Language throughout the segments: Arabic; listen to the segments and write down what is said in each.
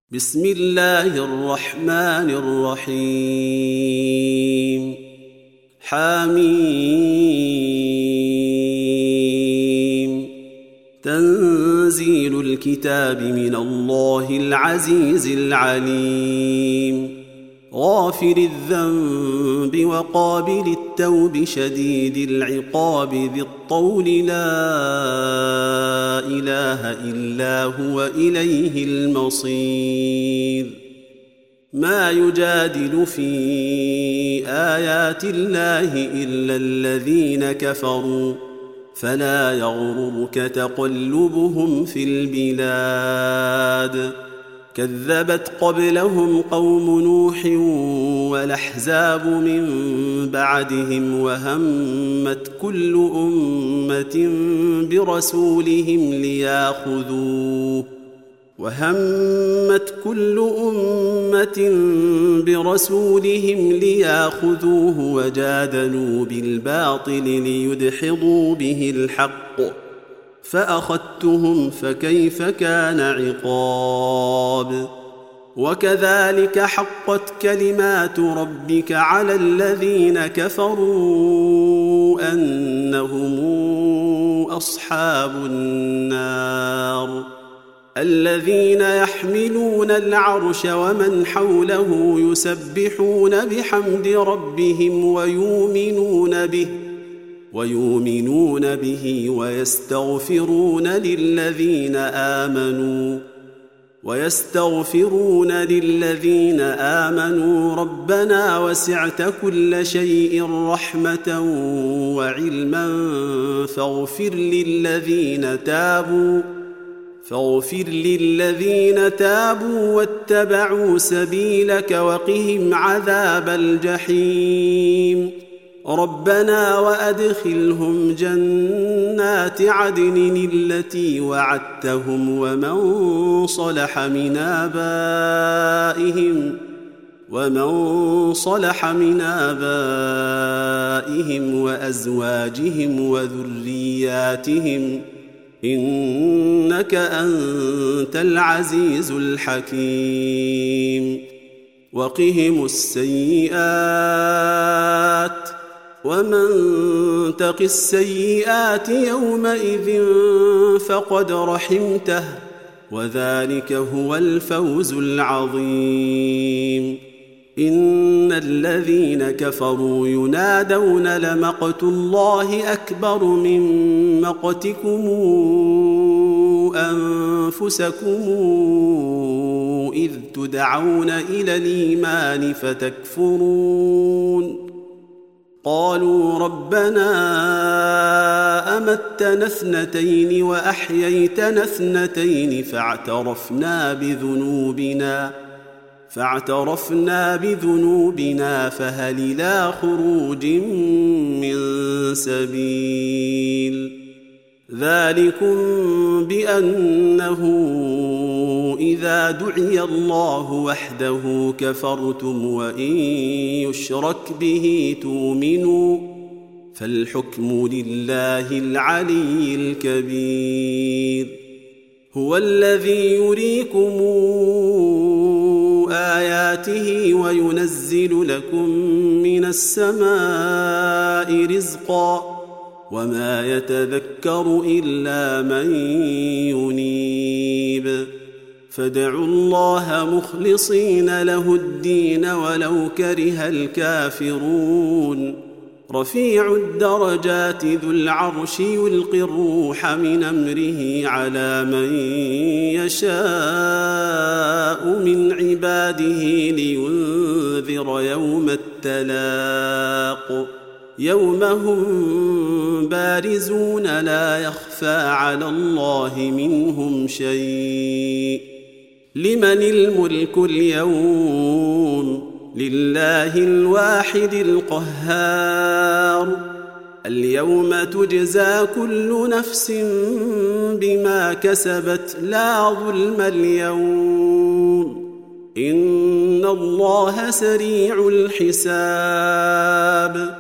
بسم الله الرحمن الرحيم حميم تنزيل الكتاب من الله العزيز العليم غافر الذنب وقابل التوب شديد العقاب ذي الطول لا إله إلا هو إليه المصير ما يجادل في آيات الله إلا الذين كفروا فلا يغررك تقلبهم في البلاد كذبت قبلهم قوم نوح والأحزاب من بعدهم وهمت كل أمة برسولهم لياخذوه وجادلوا بالباطل ليدحضوا به الحق فأخذتهم فكيف كان عقاب وكذلك حقت كلمات ربك على الذين كفروا أنهم أصحاب النار الذين يحملون العرش ومن حوله يسبحون بحمد ربهم ويؤمنون به ويستغفرون للذين آمنوا ربنا وسعت كل شيء رحمة وعلما فاغفر للذين تابوا واتبعوا سبيلك وقهم عذاب الجحيم ربنا وأدخلهم جنات عدن التي وعدتهم ومن صلح من آبائهم وأزواجهم وذرياتهم إنك أنت العزيز الحكيم وقهم السيئات ومن تق السيئات يومئذ فقد رحمته وذلك هو الفوز العظيم إن الذين كفروا ينادون لمقت الله أكبر من مقتكم أنفسكم إذ تدعون إلى الإيمان فتكفرون قالوا ربنا أمتنا اثنتين وأحييتنا اثنتين فاعترفنا بذنوبنا فهل إلى خروج من سبيل ذلكم بأنه إذا دعي الله وحده كفرتم وإن يشرك به تؤمنوا فالحكم لله العلي الكبير هو الذي يريكم آياته وينزل لكم من السماء رزقا وما يتذكر إلا من ينيب فادعوا الله مخلصين له الدين ولو كره الكافرون رفيع الدرجات ذو العرش يلقي الروح من أمره على من يشاء من عباده لينذر يوم التلاق يوم هم بارزون لا يخفى على الله منهم شيء لمن الملك اليوم لله الواحد القهار اليوم تجزى كل نفس بما كسبت لا ظلم اليوم إن الله سريع الحساب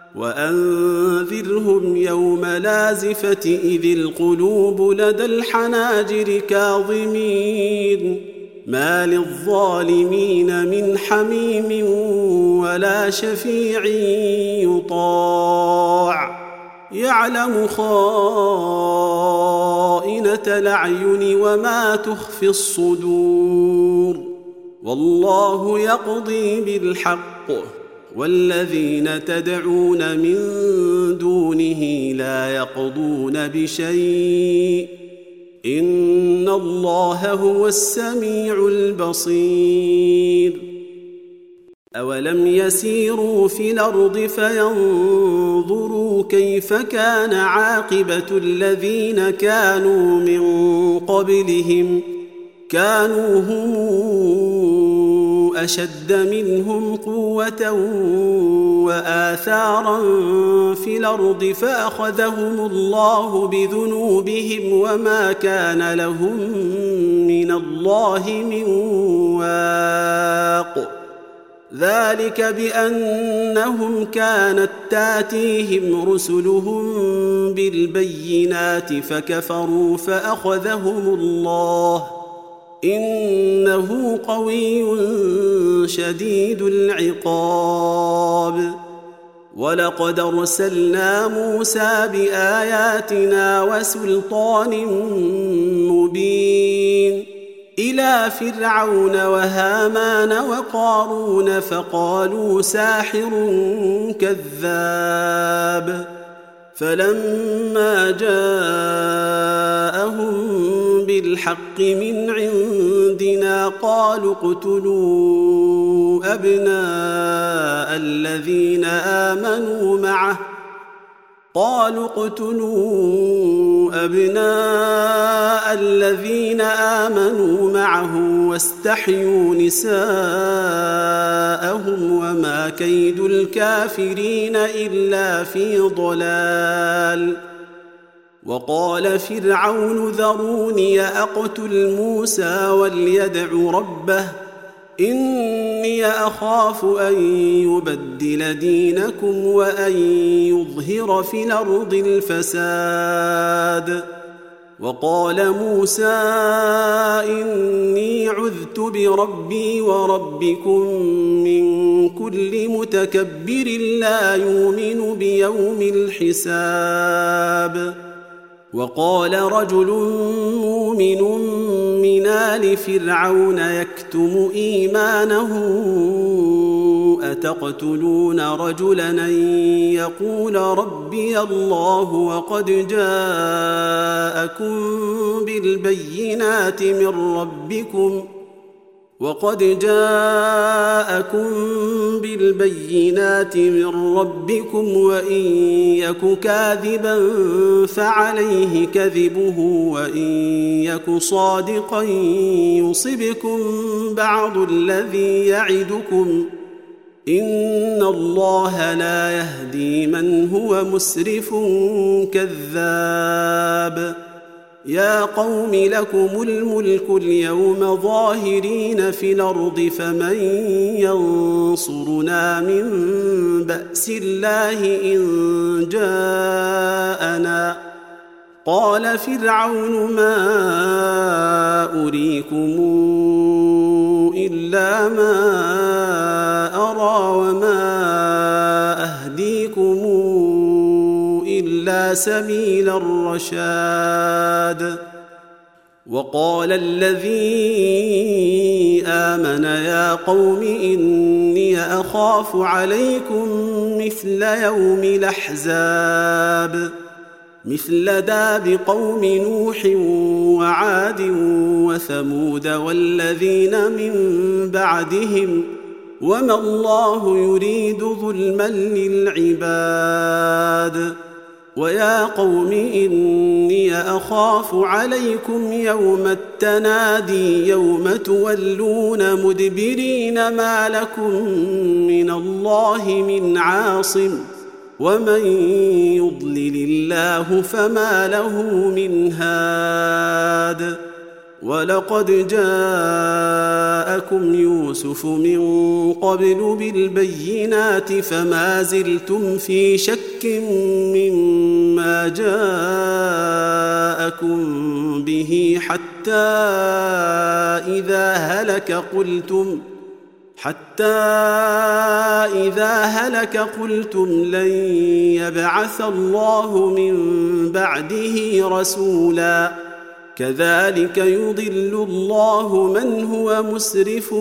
وأنذرهم يوم لازفة إذ القلوب لدى الحناجر ما للظالمين من حميم ولا شفيع يطاع يعلم خائنة الأعين وما تخفي الصدور والله يقضي بالحق والذين تدعون من دونه لا يقضون بشيء إن الله هو السميع البصير أولم يسيروا في الأرض فينظروا كيف كان عاقبة الذين كانوا من قبلهم كانوا هم أشد منهم قوة وآثارا في الأرض فأخذهم الله بذنوبهم وما كان لهم من الله من واق ذلك بأنهم كانت تاتيهم رسلهم بالبينات فكفروا فأخذهم الله إنه قوي شديد العقاب ولقد أرسلنا موسى بآياتنا وسلطان مبين إلى فرعون وهامان وقارون فقالوا ساحر كذاب فلما جاءهم بالحق من عندنا قالوا اقتلوا أبناء الذين آمنوا معه واستحيوا نساءهم وما كيد الكافرين إلا في ضلال وقال فرعون ذروني أقتل موسى وليدع ربه إني أخاف أن يبدل دينكم وأن يظهر في الأرض الفساد وقال موسى إني عذت بربي وربكم من كل متكبر لا يؤمن بيوم الحساب وقال رجل مؤمن من آل فرعون يكتم إيمانه أتقتلون رجلا أن يقول ربي الله وقد جاءكم بالبينات من ربكم وإن يك كاذبا فعليه كذبه وإن يك صادقا يصبكم بعض الذي يعدكم إن الله لا يهدي من هو مسرف كذاب يا قوم لكم الملك اليوم ظاهرين في الأرض فمن ينصرنا من بأس الله إن جاءنا قال فرعون ما أريكم إلا ما أرى وما أهديكم إلا سبيل الرشاد وقال الذي آمن يا قوم إني أخاف عليكم مثل يوم الأحزاب مثل داب قوم نوح وعاد وثمود والذين من بعدهم وما الله يريد ظلما للعباد ويا قوم إني أخاف عليكم يوم التنادي يوم تولون مدبرين ما لكم من الله من عاصم ومن يضلل الله فما له من هاد ولقد جاءكم يوسف من قبل بالبينات فما زلتم في شك مما جاءكم به حتى حتى إذا هلك قلتم لن يبعث الله من بعده رسولا كذلك يضل الله من هو مسرف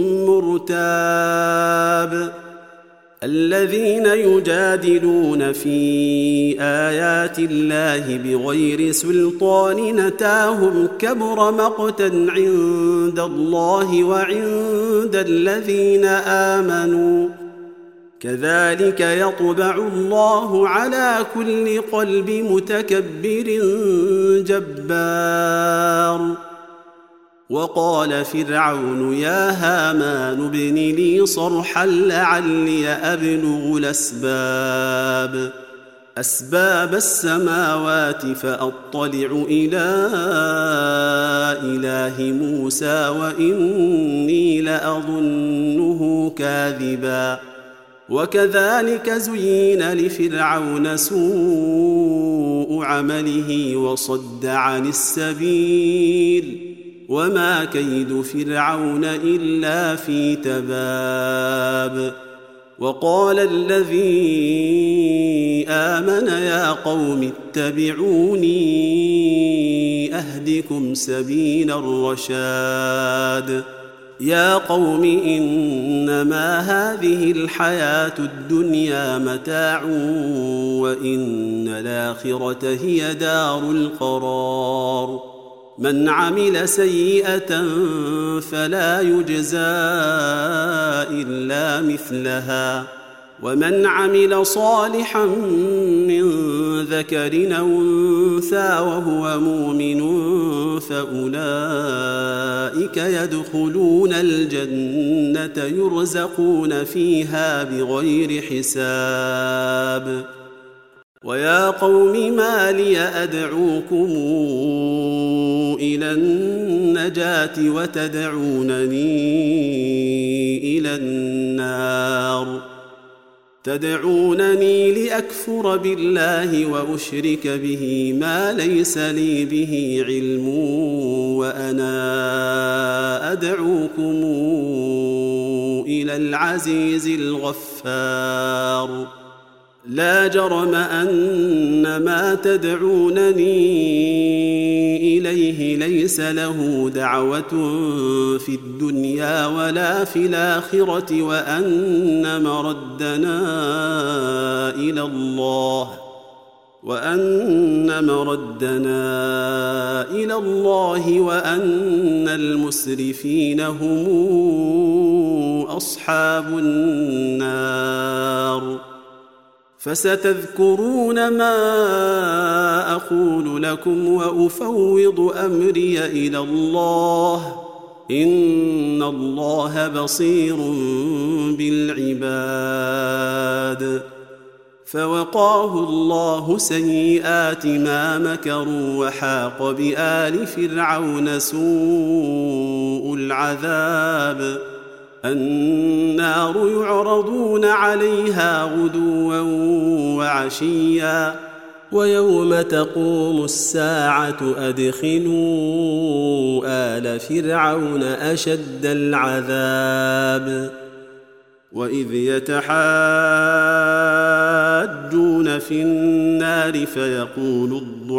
مرتاب الذين يجادلون في آيات الله بغير سلطان أتاهم كبر مقتا عند الله وعند الذين آمنوا كذلك يطبع الله على كل قلب متكبر جبار وقال فرعون يا هامان ابن لي صرحا لعلي أبلغ أسباب السماوات فأطلع إلى إله موسى وإني لأظنه كاذبا وكذلك زين لفرعون سوء عمله وصد عن السبيل وما كيد فرعون إلا في تباب وقال الذي آمن يا قوم اتبعوني أهدكم سبيل الرشاد يا قوم إنما هذه الحياة الدنيا متاع وإن الآخرة هي دار القرار من عمل سيئة فلا يجزى إلا مثلها ومن عمل صالحا من ذكر أو أنثى وهو مؤمن فأولئك يدخلون الجنة يرزقون فيها بغير حساب ويا قوم ما لي أدعوكم إلى النجاة تدعونني لأكفر بالله وأشرك به ما ليس لي به علم وأنا أدعوكم إلى العزيز الغفار لا جرم أن ما تدعونني إليه ليس له دعوة في الدنيا ولا في الآخرة وأن مردنا إلى الله وأن المسرفين هم أصحاب النار فستذكرون ما أقول لكم وأفوض أمري إلى الله إن الله بصير بالعباد فوقاه الله سيئات ما مكروا وحاق بآل فرعون سوء العذاب النار يعرضون عليها غدوا وعشيا ويوم تقوم الساعة أدخلوا آل فرعون أشد العذاب وإذ يتحاجون في النار فيقول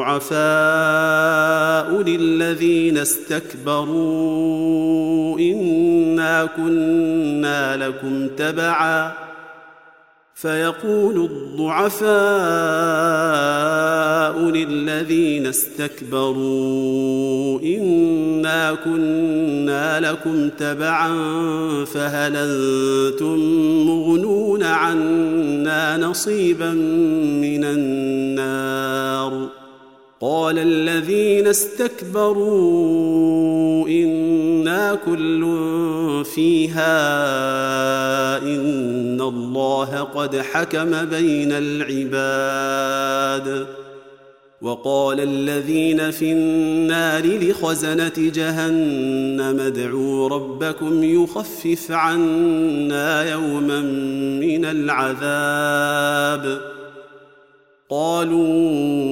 الضعفاء للذين استكبروا إنا كنا لكم تبعا فهل أنتم مغنون عنا نصيبا من النار قال الذين استكبروا إنا كل فيها إن الله قد حكم بين العباد وقال الذين في النار لخزنة جهنم ادعوا ربكم يخفف عنا يوما من العذاب قالوا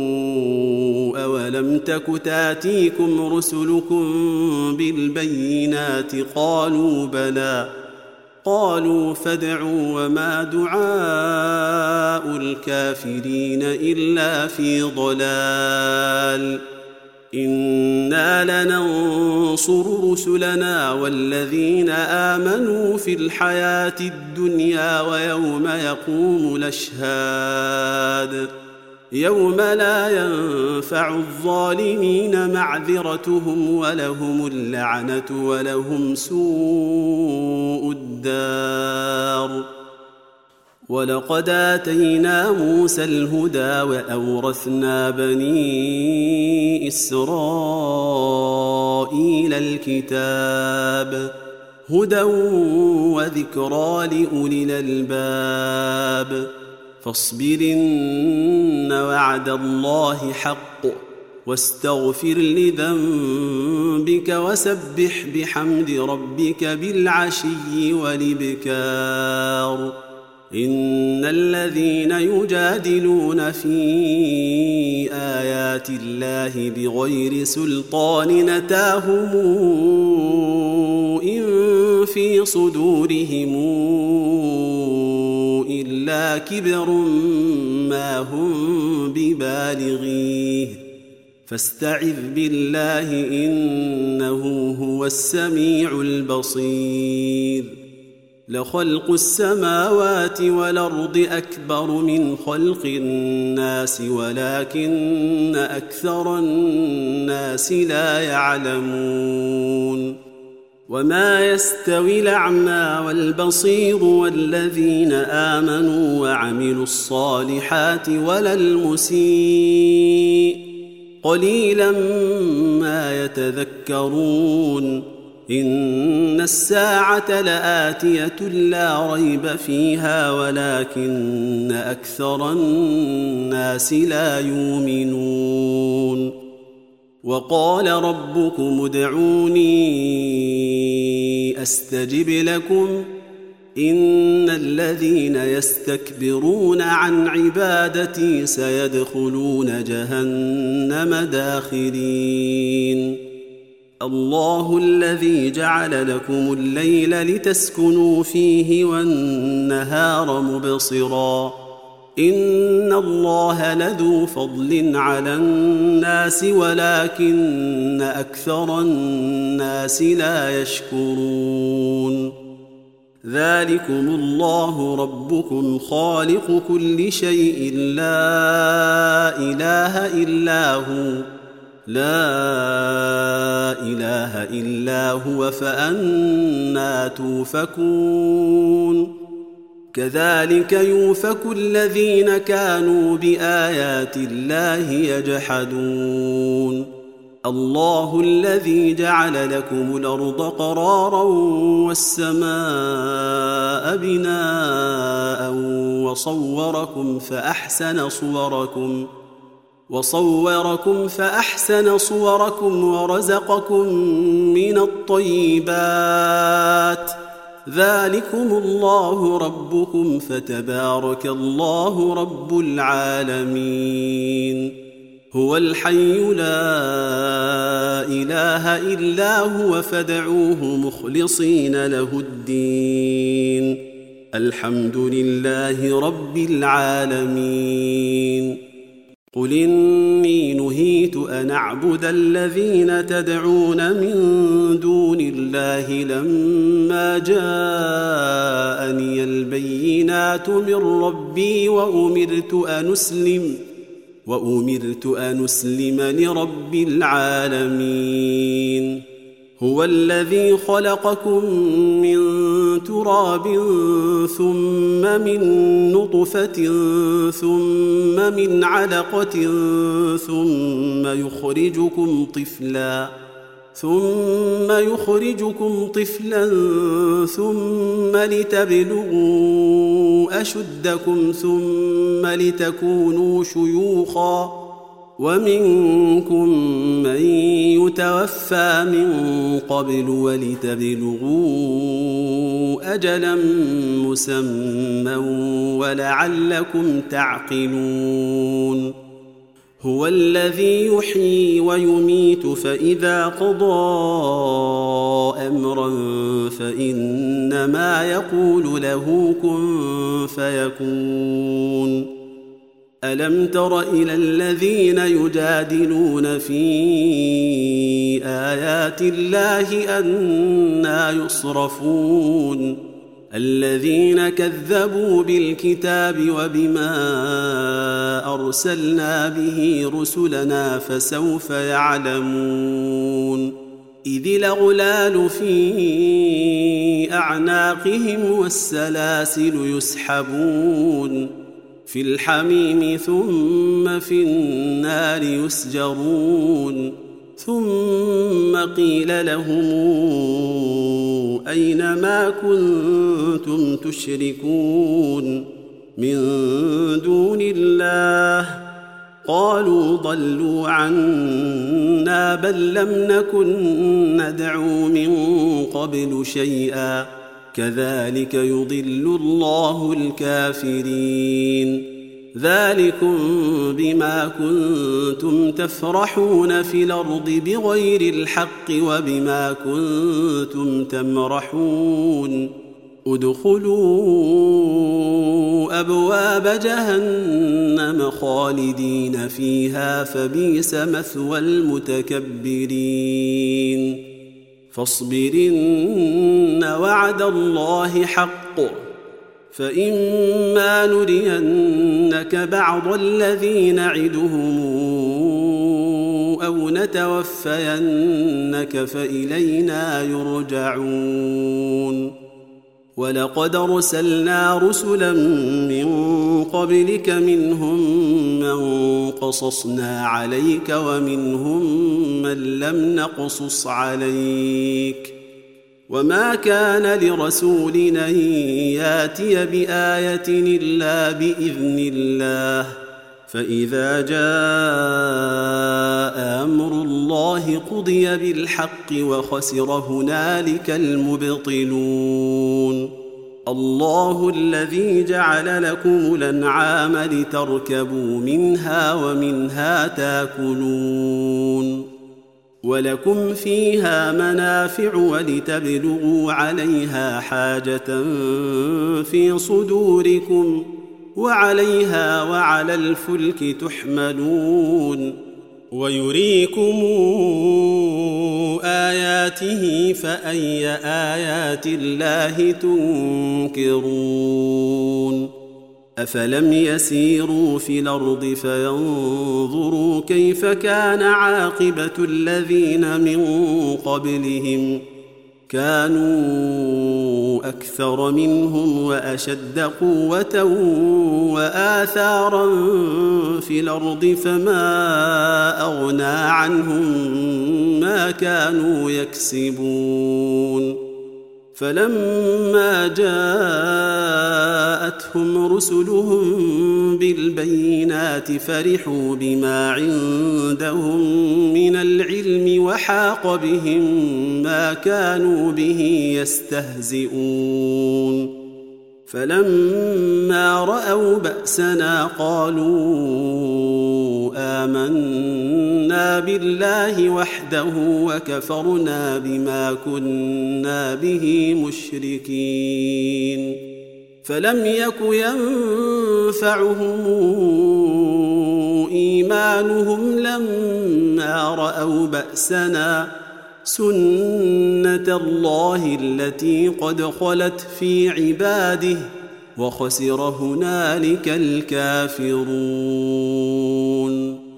أولم تك تاتيكم رسلكم بالبينات قالوا بلى قالوا فادعوا وما دعاء الكافرين إلا في ضلال إنا لننصر رسلنا والذين آمنوا في الحياة الدنيا ويوم يقوم الأشهاد يوم لا ينفع الظالمين معذرتهم ولهم اللعنة ولهم سوء الدار ولقد آتينا موسى الهدى وأورثنا بني إسرائيل الكتاب هدى وذكرى لأولي الألباب فاصبرن وعد الله حق واستغفر لذنبك وسبح بحمد ربك بالعشي والإبكار إن الذين يجادلون في آيات الله بغير سلطان أتاهم إن في صدورهم إلا كبر ما هم ببالغيه فاستعذ بالله إنه هو السميع البصير لخلق السماوات والأرض أكبر من خلق الناس ولكن أكثر الناس لا يعلمون وما يستوي الأعمى والبصير والذين آمنوا وعملوا الصالحات ولا المسيء قليلا ما يتذكرون إن الساعة لآتية لا ريب فيها ولكن أكثر الناس لا يؤمنون وقال ربكم ادعوني أستجب لكم إن الذين يستكبرون عن عبادتي سيدخلون جهنم داخرين الله الذي جعل لكم الليل لتسكنوا فيه والنهار مبصرا إن الله لذو فضل على الناس ولكن أكثر الناس لا يشكرون ذلكم الله ربكم خالق كل شيء لا إله إلا هو فأنى توفكون كذلك يؤفك الذين كانوا بآيات الله يجحدون الله الذي جعل لكم الأرض قرارا والسماء بناء وصوركم فأحسن صوركم ورزقكم من الطيبات ذلكم الله ربكم فتبارك الله رب العالمين هو الحي لا إله إلا هو فادعوه مخلصين له الدين الحمد لله رب العالمين قل إني نهيت أن أعبد الذين تدعون من دون الله لما جاءني البينات من ربي وأمرت أن أسلم لرب العالمين هو الذي خلقكم من تراب ثم من نطفة ثم من علقة ثم يخرجكم طفلا ثم لتبلغوا أشدكم ثم لتكونوا شيوخا ومنكم من يتوفى من قبل ولتبلغوا أجلا مسمى ولعلكم تعقلون هو الذي يحيي ويميت فإذا قضى أمرا فإنما يقول له كن فيكون ألم تر إلى الذين يجادلون في آيات الله أنى يصرفون الذين كذبوا بالكتاب وبما أرسلنا به رسلنا فسوف يعلمون إذ الأغلال في أعناقهم والسلاسل يسحبون في الحميم ثم في النار يسجرون ثم قيل لهم أين ما كنتم تشركون من دون الله قالوا ضلوا عنا بل لم نكن ندعو من قبل شيئا كذلك يضل الله الكافرين ذلكم بما كنتم تفرحون في الأرض بغير الحق وبما كنتم تمرحون ادخلوا أبواب جهنم خالدين فيها فبئس مثوى المتكبرين فاصبر إن وعد الله حق فإما نرينك بعض الذي نعدهم أو نتوفينك فإلينا يرجعون ولقد أرسلنا رسلا من قبلك منهم من قصصنا عليك ومنهم من لم نقصص عليك وما كان لرسول أن ياتي بآية إلا بإذن الله فإذا جاء أمر الله قضي بالحق وخسر هنالك المبطلون الله الذي جعل لكم الأنعام لتركبوا منها ومنها تاكلون ولكم فيها منافع ولتبلغوا عليها حاجة في صدوركم وعليها وعلى الفلك تحملون ويريكم آياته فأي آيات الله تنكرون أفلم يسيروا في الأرض فينظروا كيف كان عاقبة الذين من قبلهم كانوا أكثر منهم وأشد قوة وآثارا في الأرض فما أغنى عنهم ما كانوا يكسبون فلما جاءتهم رسلهم بالبينات فرحوا بما عندهم من العلم وحاق بهم ما كانوا به يستهزئون فلما رأوا بأسنا قالوا آمنا بالله وحده وكفرنا بما كنا به مشركين فلم يك ينفعهم إيمانهم لما رأوا بأسنا سنة الله التي قد خلت في عباده وخسر هنالك الكافرون